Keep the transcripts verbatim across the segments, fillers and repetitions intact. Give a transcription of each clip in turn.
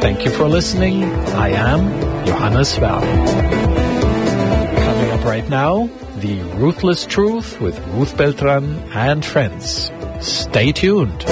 Thank you for listening. I am Johannes Werner. Coming up right now, The Ruthless Truth with Ruth Beltran and friends. Stay tuned.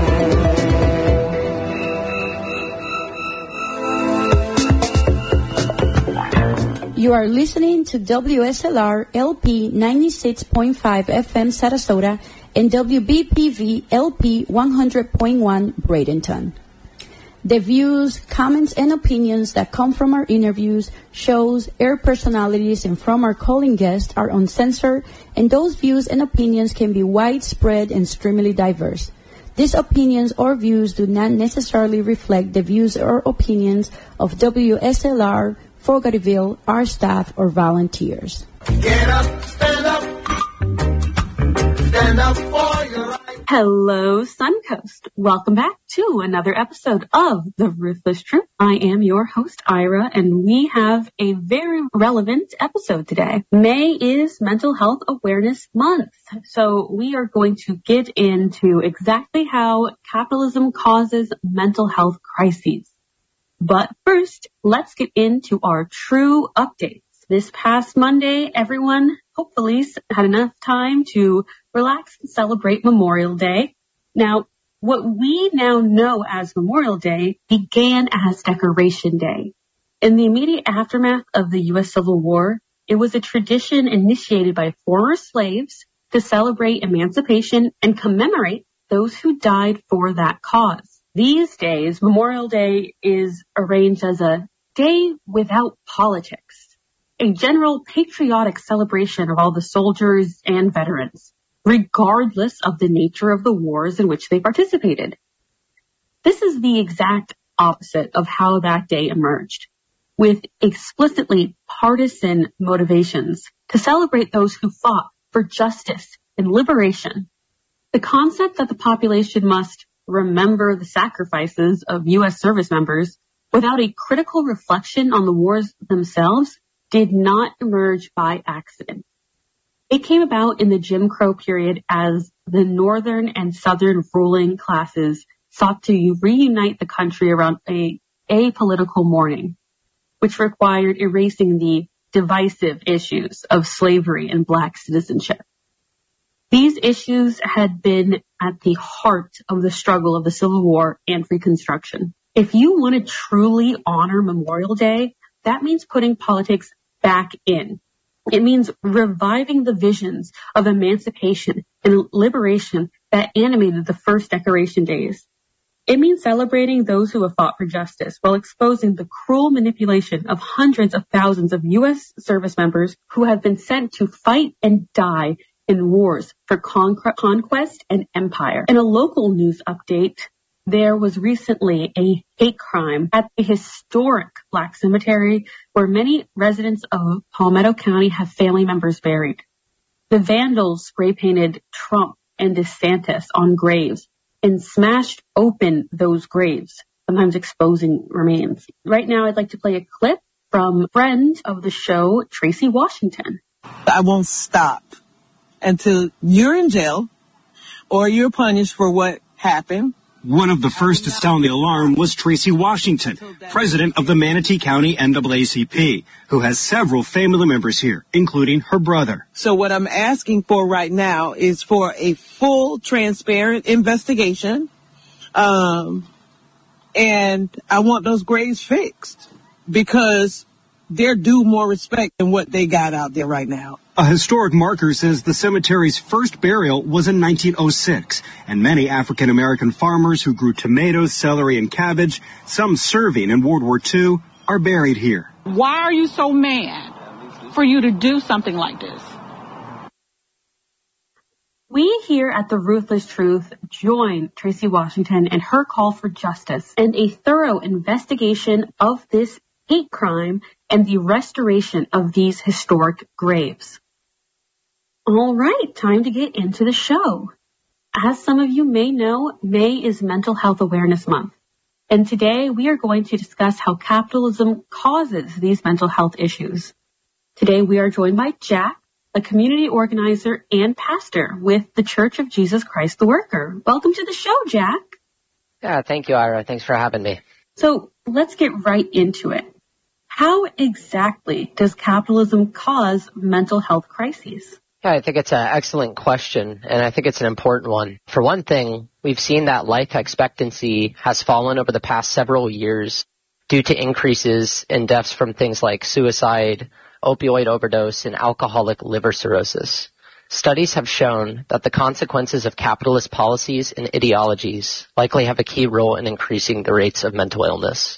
You are listening to W S L R L P ninety-six point five F M Sarasota and W B P V L P one hundred point one Bradenton. The views, comments, and opinions that come from our interviews, shows, air personalities, and from our calling guests are uncensored, and those views and opinions can be widespread and extremely diverse. These opinions or views do not necessarily reflect the views or opinions of W S L R, Fogartyville, our staff, or volunteers. Get up, stand up, stand up for your right. Hello, Suncoast. Welcome back to another episode of The Ruthless Truth. I am your host, Ira, and we have a very relevant episode today. May is Mental Health Awareness Month, so we are going to get into exactly how capitalism causes mental health crises. But first, let's get into our true updates. This past Monday, everyone hopefully had enough time to relax and celebrate Memorial Day. Now, what we now know as Memorial Day began as Decoration Day. In the immediate aftermath of the U S Civil War, it was a tradition initiated by former slaves to celebrate emancipation and commemorate those who died for that cause. These days, Memorial Day is arranged as a day without politics, a general patriotic celebration of all the soldiers and veterans, regardless of the nature of the wars in which they participated. This is the exact opposite of how that day emerged, with explicitly partisan motivations to celebrate those who fought for justice and liberation. The concept that the population must remember the sacrifices of U S service members without a critical reflection on the wars themselves did not emerge by accident. It came about in the Jim Crow period as the northern and southern ruling classes sought to reunite the country around a apolitical mourning, which required erasing the divisive issues of slavery and black citizenship. These issues had been at the heart of the struggle of the Civil War and Reconstruction. If you want to truly honor Memorial Day, that means putting politics back in. It means reviving the visions of emancipation and liberation that animated the first Decoration Days. It means celebrating those who have fought for justice while exposing the cruel manipulation of hundreds of thousands of U S service members who have been sent to fight and die in wars for con- conquest and empire. In a local news update, there was recently a hate crime at the historic Black Cemetery where many residents of Palmetto County have family members buried. The vandals spray painted Trump and DeSantis on graves and smashed open those graves, sometimes exposing remains. Right now, I'd like to play a clip from friend of the show, Tracy Washington. I won't stop until you're in jail or you're punished for what happened. One of the first to sound the alarm was Tracy Washington, president of the Manatee County N double A C P, who has several family members here, including her brother. So what I'm asking for right now is for a full, transparent investigation, um, and I want those graves fixed because they're due more respect than what they got out there right now. A historic marker says the cemetery's first burial was in nineteen oh six, and many African-American farmers who grew tomatoes, celery, and cabbage, some serving in World War Two, are buried here. Why are you so mad for you to do something like this? We here at The Ruthless Truth join Tracy Washington in her call for justice and a thorough investigation of this hate crime and the restoration of these historic graves. All right, time to get into the show. As some of you may know, May is Mental Health Awareness Month. And today we are going to discuss how capitalism causes these mental health issues. Today we are joined by Jack, a community organizer and pastor with the Church of Jesus Christ the Worker. Welcome to the show, Jack. Yeah, thank you, Ira. Thanks for having me. So let's get right into it. How exactly does capitalism cause mental health crises? Yeah, I think it's an excellent question, and I think it's an important one. For one thing, we've seen that life expectancy has fallen over the past several years due to increases in deaths from things like suicide, opioid overdose, and alcoholic liver cirrhosis. Studies have shown that the consequences of capitalist policies and ideologies likely have a key role in increasing the rates of mental illness.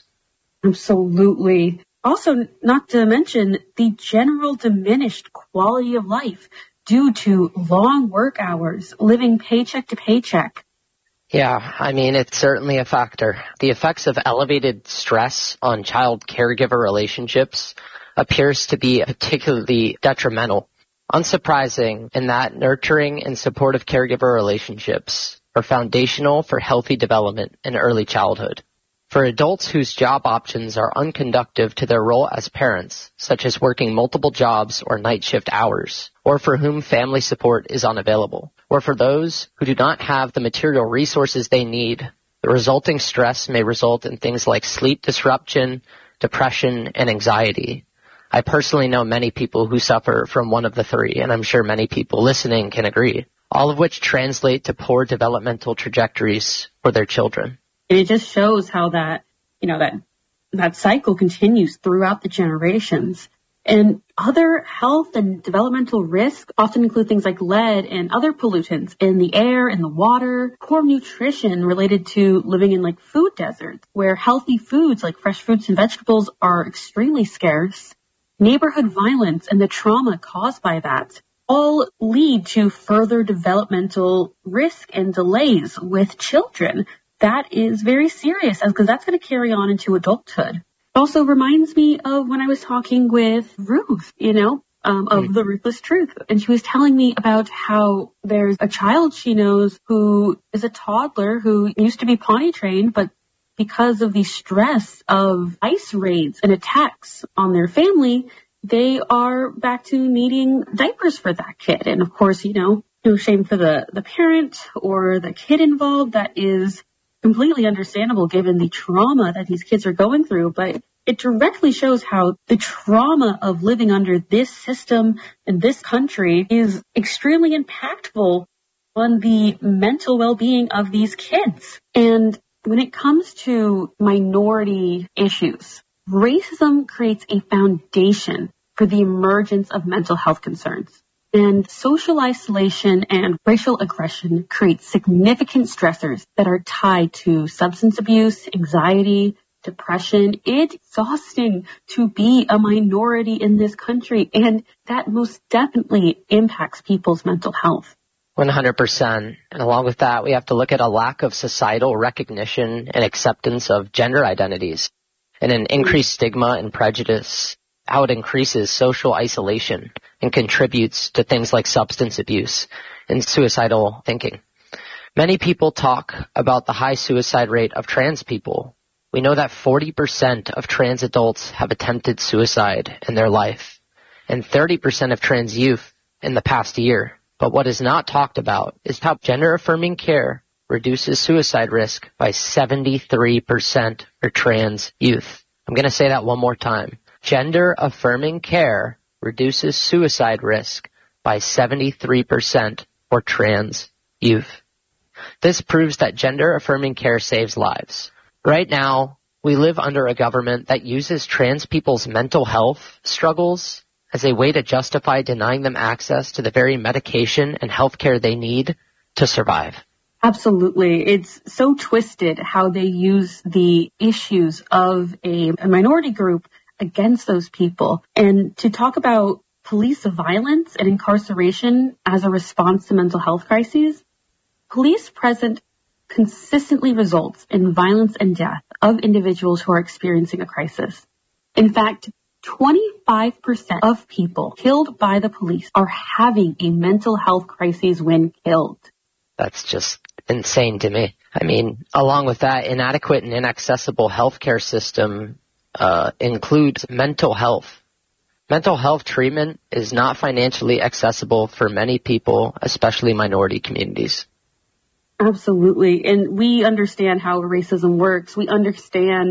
Absolutely. Also, not to mention the general diminished quality of life due to long work hours, living paycheck to paycheck. Yeah, I mean, it's certainly a factor. The effects of elevated stress on child caregiver relationships appears to be particularly detrimental. Unsurprising in that nurturing and supportive caregiver relationships are foundational for healthy development in early childhood. For adults whose job options are unconducive to their role as parents, such as working multiple jobs or night shift hours, or for whom family support is unavailable, or for those who do not have the material resources they need, the resulting stress may result in things like sleep disruption, depression, and anxiety. I personally know many people who suffer from one of the three, and I'm sure many people listening can agree, all of which translate to poor developmental trajectories for their children. And it just shows how that, you know, that that cycle continues throughout the generations. And other health and developmental risks often include things like lead and other pollutants in the air, in the water, poor nutrition related to living in like food deserts, where healthy foods like fresh fruits and vegetables are extremely scarce. Neighborhood violence and the trauma caused by that all lead to further developmental risk and delays with children. That is very serious because that's going to carry on into adulthood. It also reminds me of when I was talking with Ruth, you know, um, of mm. The Ruthless Truth. And she was telling me about how there's a child she knows who is a toddler who used to be potty trained, but because of the stress of ICE raids and attacks on their family, they are back to needing diapers for that kid. And of course, you know, no shame for the, the parent or the kid involved. That is completely understandable given the trauma that these kids are going through, but it directly shows how the trauma of living under this system in this country is extremely impactful on the mental well-being of these kids. And when it comes to minority issues, racism creates a foundation for the emergence of mental health concerns. And social isolation and racial aggression create significant stressors that are tied to substance abuse, anxiety, depression. It's exhausting to be a minority in this country, and that most definitely impacts people's mental health. one hundred percent. And along with that, we have to look at a lack of societal recognition and acceptance of gender identities and an increased stigma and prejudice, how it increases social isolation and contributes to things like substance abuse and suicidal thinking. Many people talk about the high suicide rate of trans people. We know that forty percent of trans adults have attempted suicide in their life and thirty percent of trans youth in the past year. But what is not talked about is how gender-affirming care reduces suicide risk by seventy-three percent for trans youth. I'm going to say that one more time. Gender-affirming care reduces suicide risk by seventy-three percent for trans youth. This proves that gender-affirming care saves lives. Right now, we live under a government that uses trans people's mental health struggles as a way to justify denying them access to the very medication and health care they need to survive. Absolutely. It's so twisted how they use the issues of a, a minority group against those people. And to talk about police violence and incarceration as a response to mental health crises, police presence consistently results in violence and death of individuals who are experiencing a crisis. In fact, twenty-five percent of people killed by the police are having a mental health crisis when killed. That's just insane to me. I mean, along with that, inadequate and inaccessible healthcare system uh, includes mental health. Mental health treatment is not financially accessible for many people, especially minority communities. Absolutely. And we understand how racism works. We understand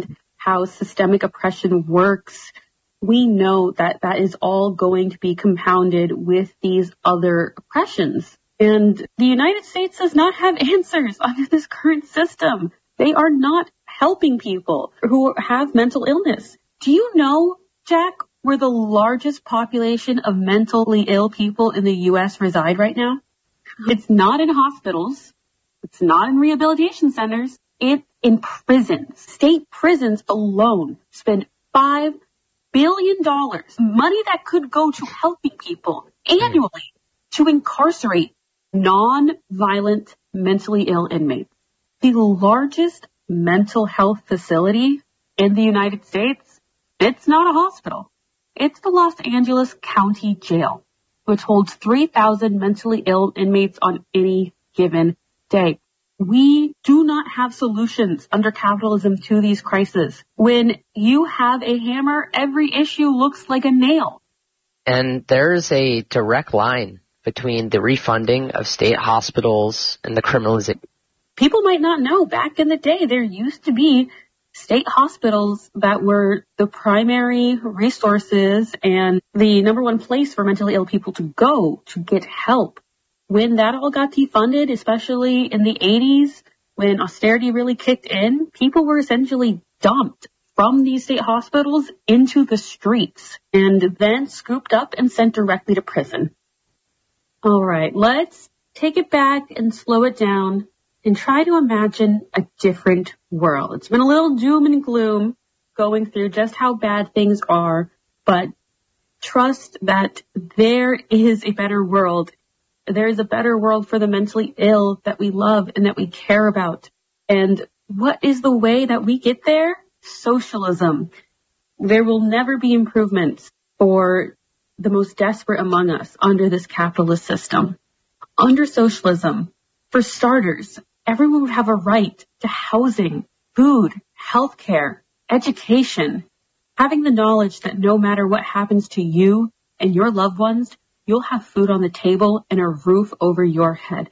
how systemic oppression works, we know that that is all going to be compounded with these other oppressions. And the United States does not have answers under this current system. They are not helping people who have mental illness. Do you know, Jack, where the largest population of mentally ill people in the U S reside right now? It's not in hospitals. It's not in rehabilitation centers. It's in prisons. State prisons alone spend five billion dollars, money that could go to helping people annually, to incarcerate non-violent mentally ill inmates. The largest mental health facility in the United States, it's not a hospital. It's the Los Angeles County Jail, which holds three thousand mentally ill inmates on any given day. We do not have solutions under capitalism to these crises. When you have a hammer, every issue looks like a nail. And there's a direct line between the refunding of state hospitals and the criminalization. People might not know, back in the day, there used to be state hospitals that were the primary resources and the number one place for mentally ill people to go to get help. When that all got defunded, especially in the eighties, when austerity really kicked in, people were essentially dumped from these state hospitals into the streets and then scooped up and sent directly to prison. All right, let's take it back and slow it down and try to imagine a different world. It's been a little doom and gloom going through just how bad things are, but trust that there is a better world. There is a better world for the mentally ill that we love and that we care about. And what is the way that we get there? Socialism. There will never be improvements for the most desperate among us under this capitalist system. Under socialism, for starters, everyone would have a right to housing, food, healthcare, education, having the knowledge that no matter what happens to you and your loved ones, you'll have food on the table and a roof over your head.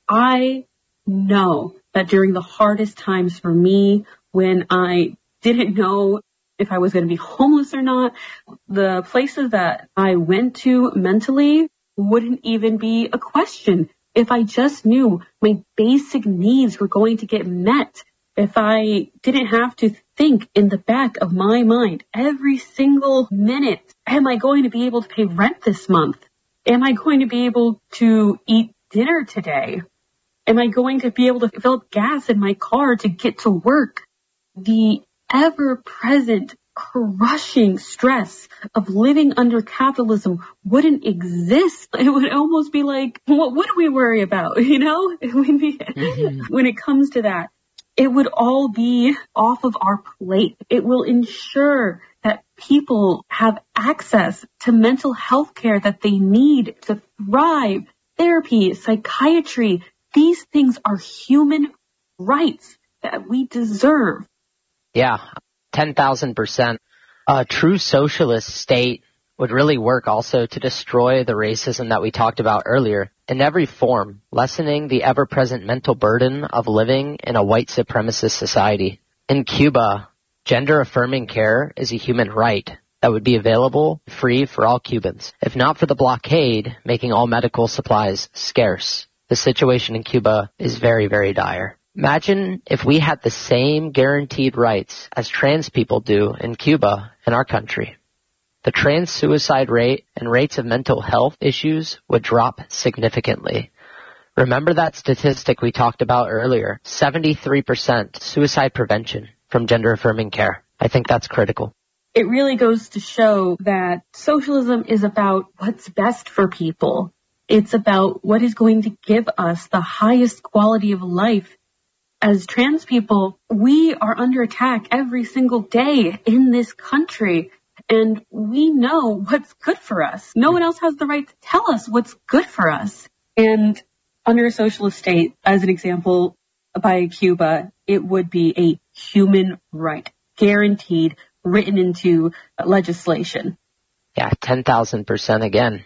I know that during the hardest times for me, when I didn't know if I was going to be homeless or not, the places that I went to mentally wouldn't even be a question. If I just knew my basic needs were going to get met, if I didn't have to think in the back of my mind every single minute, am I going to be able to pay rent this month? Am I going to be able to eat dinner today? Am I going to be able to fill up gas in my car to get to work? The ever-present crushing stress of living under capitalism wouldn't exist. It would almost be like, what would we worry about? You know, it would be, mm-hmm. When it comes to that, it would all be off of our plate. It will ensure that people have access to mental health care that they need to thrive, therapy, psychiatry. These things are human rights that we deserve. Yeah, ten thousand percent. A true socialist state would really work also to destroy the racism that we talked about earlier in every form, lessening the ever-present mental burden of living in a white supremacist society. In Cuba, gender-affirming care is a human right that would be available free for all Cubans. If not for the blockade, making all medical supplies scarce. The situation in Cuba is very, very dire. Imagine if we had the same guaranteed rights as trans people do in Cuba in our country. The trans suicide rate and rates of mental health issues would drop significantly. Remember that statistic we talked about earlier, seventy-three percent suicide prevention from gender-affirming care. I think that's critical. It really goes to show that socialism is about what's best for people. It's about what is going to give us the highest quality of life. As trans people, we are under attack every single day in this country, and we know what's good for us. No one else has the right to tell us what's good for us. And under a socialist state, as an example, by Cuba, it would be a human right, guaranteed, written into legislation. Yeah, ten thousand percent again.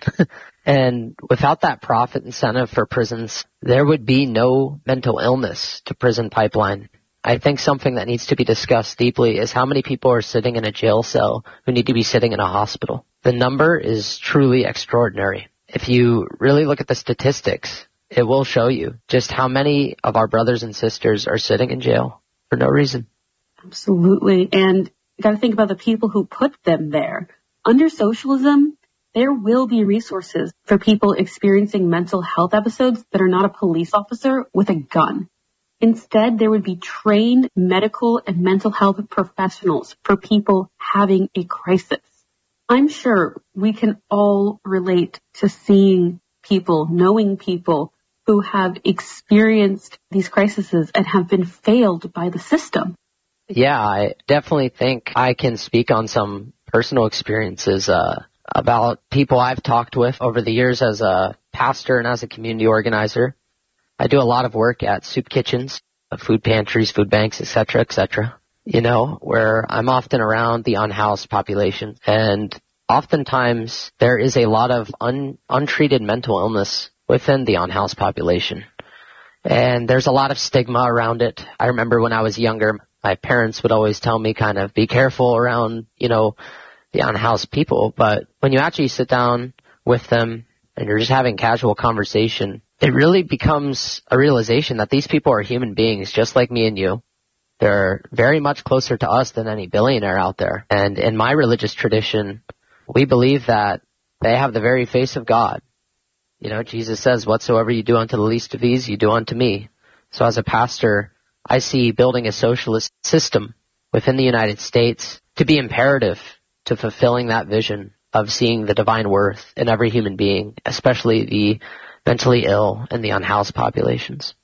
And without that profit incentive for prisons, there would be no mental illness to prison pipeline. I think something that needs to be discussed deeply is how many people are sitting in a jail cell who need to be sitting in a hospital. The number is truly extraordinary. If you really look at the statistics, it will show you just how many of our brothers and sisters are sitting in jail for no reason. Absolutely. And you got to think about the people who put them there. Under socialism, there will be resources for people experiencing mental health episodes that are not a police officer with a gun. Instead, there would be trained medical and mental health professionals for people having a crisis. I'm sure we can all relate to seeing people, knowing people who have experienced these crises and have been failed by the system. Yeah, I definitely think I can speak on some personal experiences uh, about people I've talked with over the years as a pastor and as a community organizer. I do a lot of work at soup kitchens, food pantries, food banks, et cetera, et cetera, you know, where I'm often around the unhoused population. And oftentimes there is a lot of un- untreated mental illness within the unhoused population. And there's a lot of stigma around it. I remember when I was younger, my parents would always tell me kind of be careful around, you know, the unhoused people. But when you actually sit down with them and you're just having casual conversation, it really becomes a realization that these people are human beings just like me and you. They're very much closer to us than any billionaire out there. And in my religious tradition, we believe that they have the very face of God. You know, Jesus says, whatsoever you do unto the least of these, you do unto me. So as a pastor, I see building a socialist system within the United States to be imperative to fulfilling that vision of seeing the divine worth in every human being, especially the mentally ill and the unhoused populations.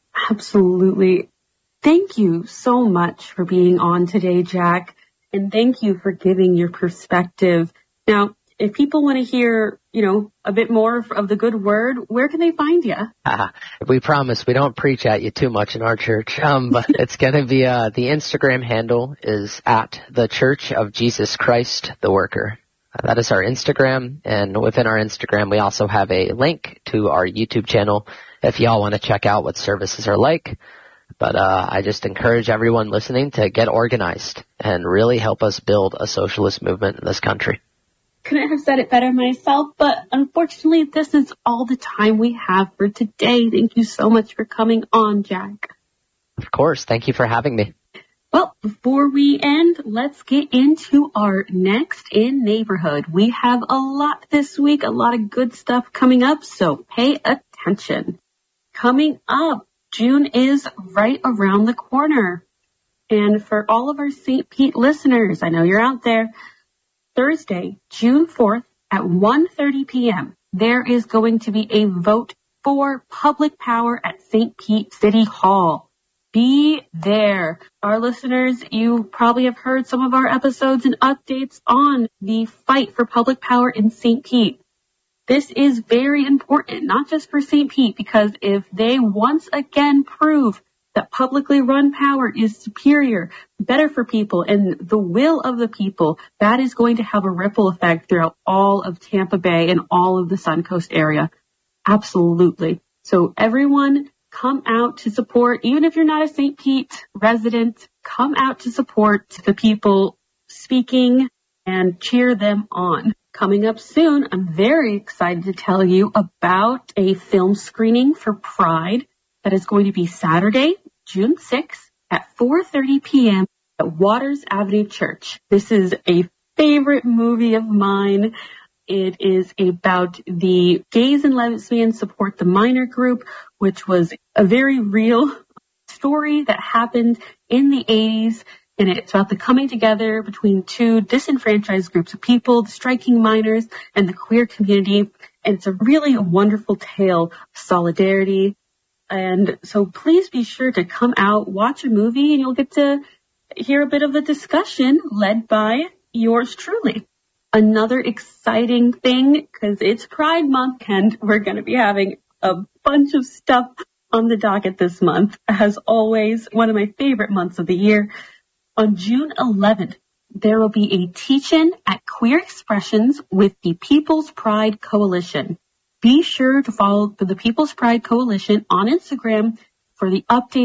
Absolutely. Thank you so much for being on today, Jack, and thank you for giving your perspective. Now, if people want to hear, you know, a bit more of the good word, where can they find you? Uh, we promise we don't preach at you too much in our church, um, but it's going to be, uh, the Instagram handle is at the Church of Jesus Christ the Worker. Uh, that is our Instagram, and within our Instagram we also have a link to our YouTube channel if y'all want to check out what services are like. But uh, I just encourage everyone listening to get organized and really help us build a socialist movement in this country. Couldn't have said it better myself, but unfortunately this is all the time we have for today. Thank you so much for coming on, Jack. Of course. Thank you for having me. Well, before we end, let's get into our next in neighborhood. We have a lot this week, a lot of good stuff coming up, so pay attention. Coming up, June is right around the corner. And for all of our Saint Pete listeners, I know you're out there, Thursday, June fourth at one thirty p.m., there is going to be a vote for public power at Saint Pete City Hall. Be there. Our listeners, you probably have heard some of our episodes and updates on the fight for public power in Saint Pete. This is very important, not just for Saint Pete, because if they once again prove that publicly run power is superior, better for people, and the will of the people, that is going to have a ripple effect throughout all of Tampa Bay and all of the Suncoast area. Absolutely. So everyone, come out to support, even if you're not a Saint Pete resident, come out to support the people speaking and cheer them on. Coming up soon, I'm very excited to tell you about a film screening for Pride that is going to be Saturday, June sixth at four thirty p.m. at Waters Avenue Church. This is a favorite movie of mine. It is about the Gays and Lesbians Support the Minor group, which was a very real story that happened in the eighties. And it's about the coming together between two disenfranchised groups of people, the striking minors and the queer community. And it's a really wonderful tale of solidarity. And so please be sure to come out, watch a movie, and you'll get to hear a bit of a discussion led by yours truly. Another exciting thing, because it's Pride Month, and we're going to be having a bunch of stuff on the docket this month. As always, one of my favorite months of the year. On June eleventh, there will be a teach-in at Queer Expressions with the People's Pride Coalition. Be sure to follow the People's Pride Coalition on Instagram for the updated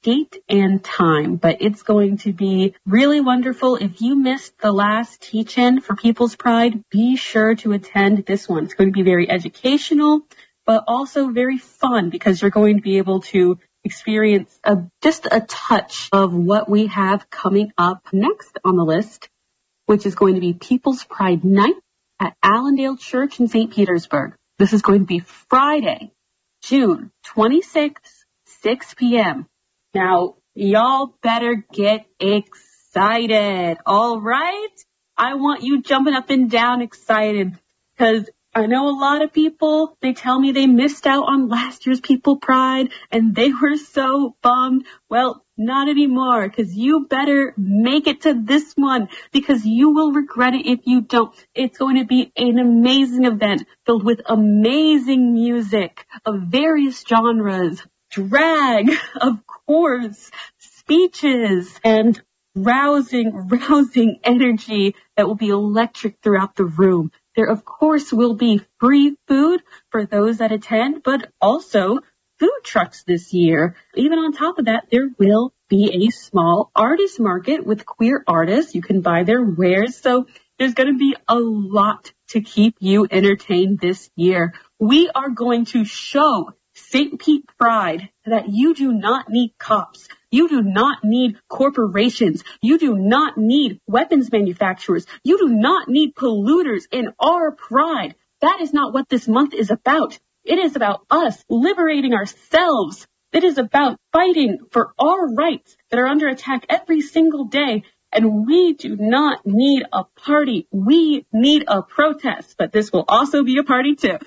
date and time, but it's going to be really wonderful. If you missed the last teach-in for People's Pride, be sure to attend this one. It's going to be very educational, but also very fun because you're going to be able to experience a, just a touch of what we have coming up next on the list, which is going to be People's Pride Night at Allendale Church in Saint Petersburg. This is going to be Friday, June twenty-sixth, six p.m. Now, y'all better get excited, all right? I want you jumping up and down excited because I know a lot of people, they tell me they missed out on last year's People Pride and they were so bummed. Well, not anymore, because you better make it to this one because you will regret it if you don't. It's going to be an amazing event filled with amazing music of various genres, drag, of course, speeches, and rousing, rousing energy that will be electric throughout the room. There, of course, will be free food for those that attend, but also food trucks this year. Even on top of that, there will be a small artist market with queer artists. You can buy their wares. So there's going to be a lot to keep you entertained this year. We are going to show Saint Pete Pride that you do not need cops. You do not need corporations. You do not need weapons manufacturers. You do not need polluters in our pride. That is not what this month is about. It is about us liberating ourselves. It is about fighting for our rights that are under attack every single day. And we do not need a party. We need a protest. But this will also be a party too.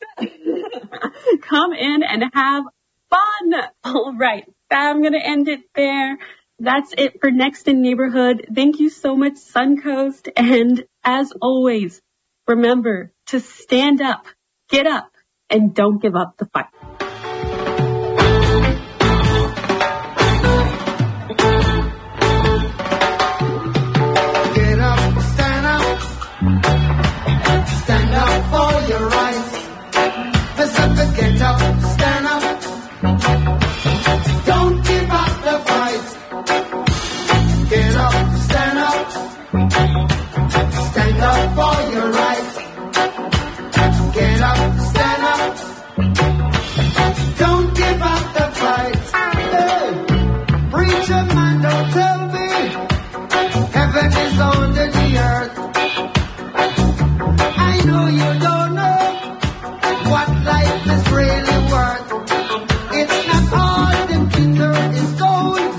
Come in and have fun. All right. I'm going to end it there. That's it for Next in Neighborhood. Thank you so much, Suncoast. And as always, remember to stand up, get up, and don't give up the fight. Get up, stand up, stand up for your rights. Listen to get up, stand up. Don't give up the fight. Get up, stand up, stand up for your rights. Get up, stand up. Don't give up the fight. Hey, preacher man, don't tell me heaven is under the earth. I know you don't know what life is really worth. It's not all the glitter is gold.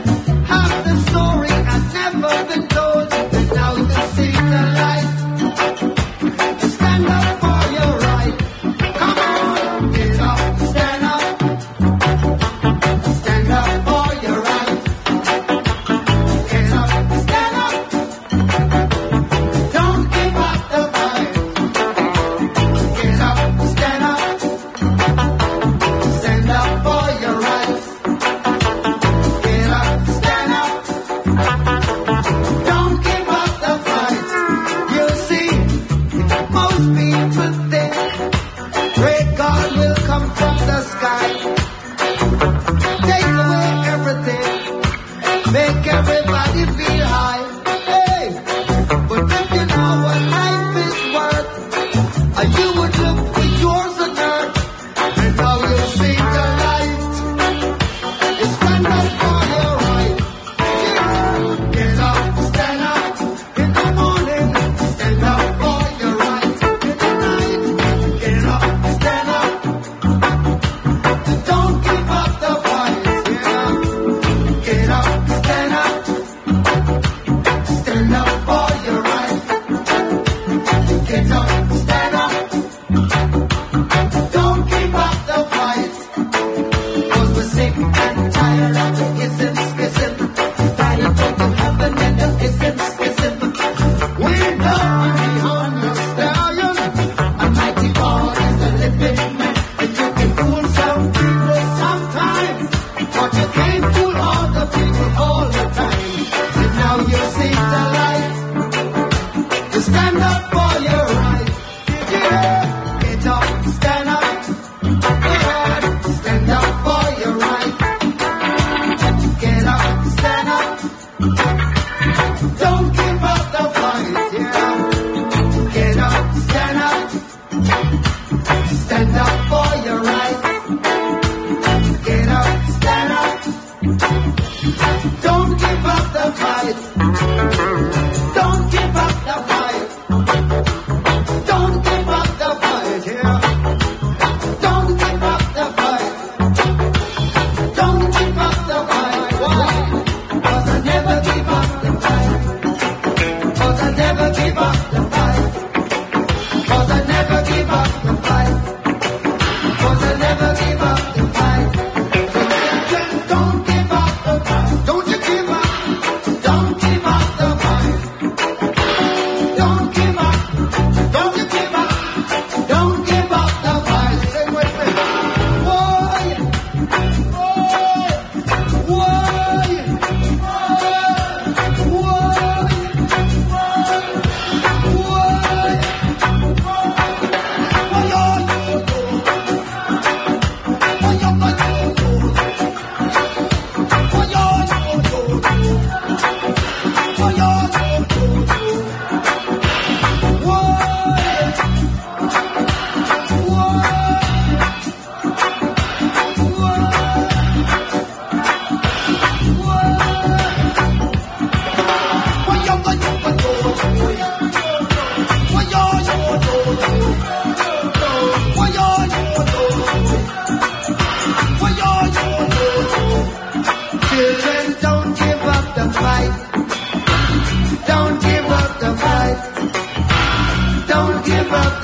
Half the story has never been told. And now you see the light.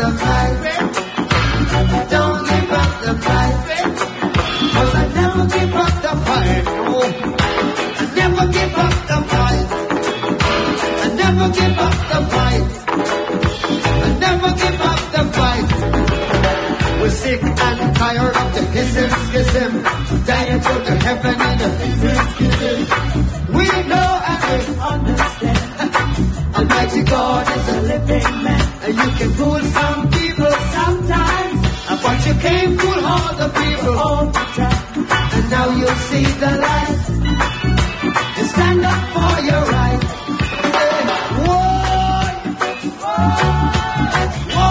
the fight. Don't give up the fight. Cause I never give up the fight. No. I never give up the fight. I never give up the fight. I never give up the fight. We're sick and tired of the hissim, schism. Dying to the heaven and the hissim, schism. We know and we understand. Almighty God is a living man. And you can fool some people sometimes. But you can't fool all the people all the time. And now you see the light. And stand up for your right. Say, whoa, whoa,